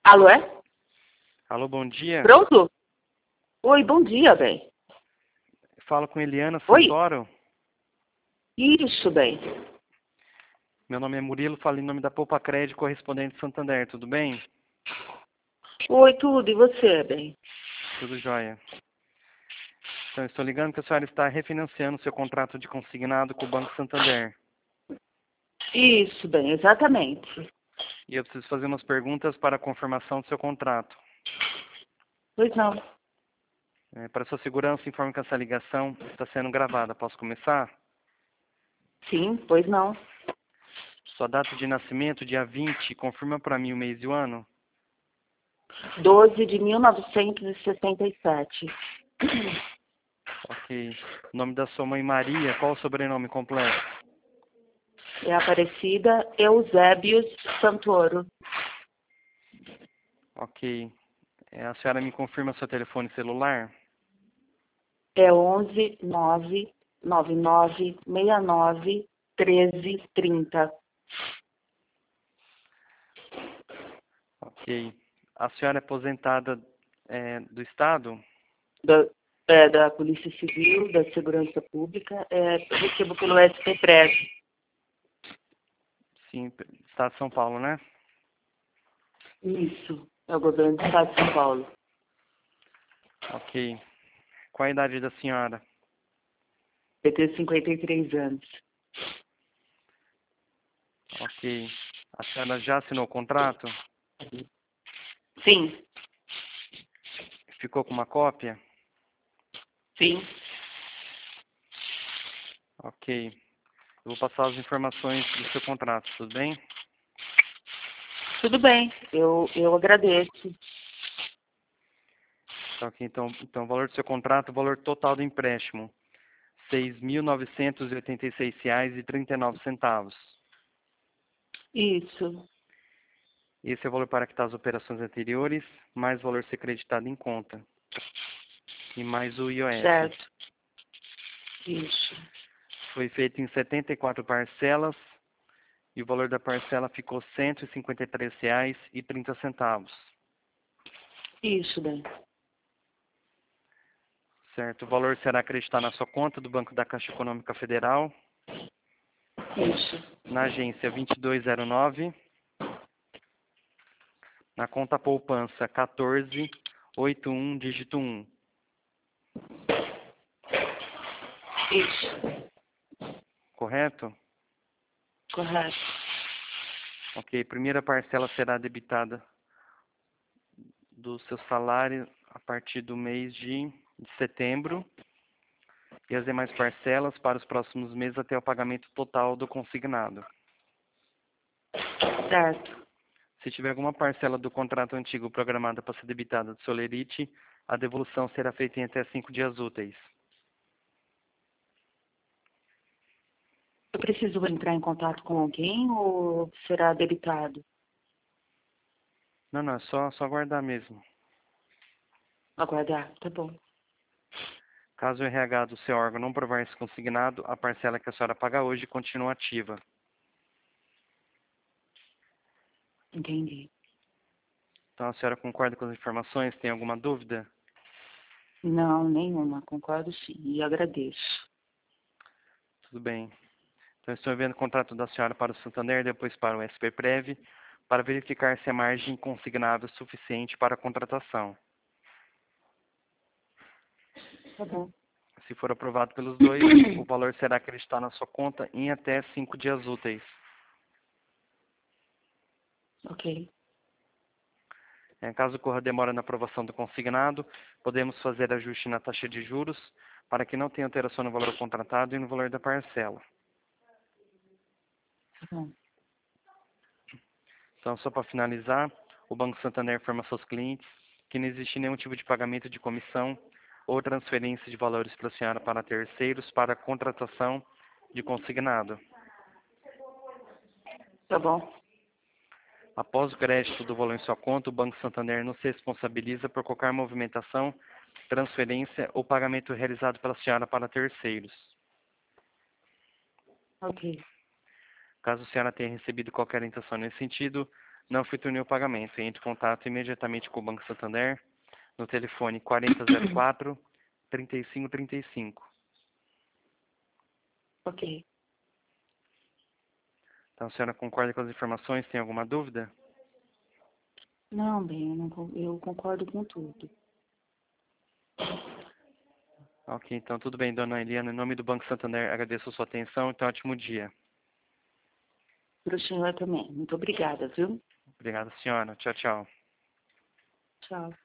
Alô, é? Alô, bom dia. Pronto? Oi, bom dia, bem. Falo com Eliana Oi? Santoro. Isso, bem. Meu nome é Murilo, falo em nome da Poupa Crédito, correspondente Santander, tudo bem? Oi, tudo, e você, bem? Tudo jóia. Então, estou ligando que a senhora está refinanciando seu contrato de consignado com o Banco Santander. Isso, bem, exatamente. E eu preciso fazer umas perguntas para a confirmação do seu contrato. Pois não. Para sua segurança, informe que essa ligação está sendo gravada. Posso começar? Sim, pois não. Sua data de nascimento, dia 20, confirma para mim o mês e o ano? 12 de 1967. Ok. O nome da sua mãe, Maria, qual o sobrenome completo? É Aparecida Eusébios Santoro. Ok. A senhora me confirma seu telefone celular? É 11 9 99 69 13 30. Ok. A senhora é aposentada do Estado? Da Polícia Civil, da Segurança Pública, recebo pelo SPPREV. Sim, Estado de São Paulo, né? Isso, é o governo do Estado de São Paulo. Ok. Qual a idade da senhora? Eu tenho 53 anos. Ok. A senhora já assinou o contrato? Sim, Ficou com uma cópia? sim. Ok. Eu vou passar as informações do seu contrato, tudo bem? Tudo bem, eu agradeço. Tá, ok, então o valor do seu contrato, o valor total do empréstimo, R$ 6.986,39. Isso, Esse é o valor para quitar as operações anteriores, mais o valor ser creditado em conta. E mais o IOF. certo. Isso, Foi feito em 74 parcelas e o valor da parcela ficou R$ 153,30. isso, bem. Certo? O valor será acreditado na sua conta do Banco da Caixa Econômica Federal, Isso, na agência 2209, na conta poupança 1481, dígito 1. isso, Correto? correto. Ok. Primeira parcela será debitada do seu salário a partir do mês de setembro e as demais parcelas para os próximos meses até o pagamento total do consignado. Certo. Se tiver alguma parcela do contrato antigo programada para ser debitada do Solerite, a devolução será feita em até 5 dias úteis. Eu preciso entrar em contato com alguém ou será debitado? Não, é só aguardar mesmo. Aguardar, tá bom. Caso o RH do seu órgão não provar esse consignado, a parcela que a senhora paga hoje continua ativa. Entendi. Então, a senhora concorda com as informações? Tem alguma dúvida? Não, nenhuma, concordo sim, e agradeço. Tudo bem. Então, estou enviando o contrato da senhora para o Santander, depois para o SPPrev, para verificar se a margem consignável é suficiente para a contratação. Tá bom. Se for aprovado pelos dois, o valor será acreditado na sua conta em até 5 dias úteis. Ok, Caso ocorra demora na aprovação do consignado, podemos fazer ajuste na taxa de juros para que não tenha alteração no valor contratado e no valor da parcela. tá bom. Então, só para finalizar, o Banco Santander informa seus clientes que não existe nenhum tipo de pagamento de comissão ou transferência de valores para a senhora para terceiros para a contratação de consignado. Tá bom. Após o crédito do valor em sua conta, o Banco Santander não se responsabiliza por qualquer movimentação, transferência ou pagamento realizado pela senhora para terceiros. Ok. Caso a senhora tenha recebido qualquer orientação nesse sentido, não efetuou o pagamento. Entre em contato imediatamente com o Banco Santander no telefone 4004-3535. Ok. Então, a senhora concorda com as informações? Tem alguma dúvida? Não, bem, eu concordo com tudo. Ok, então tudo bem, dona Eliana. Em nome do Banco Santander, agradeço a sua atenção e um ótimo dia. Para o senhor também. Muito obrigada, viu? Obrigado, senhora. Tchau, tchau. Tchau.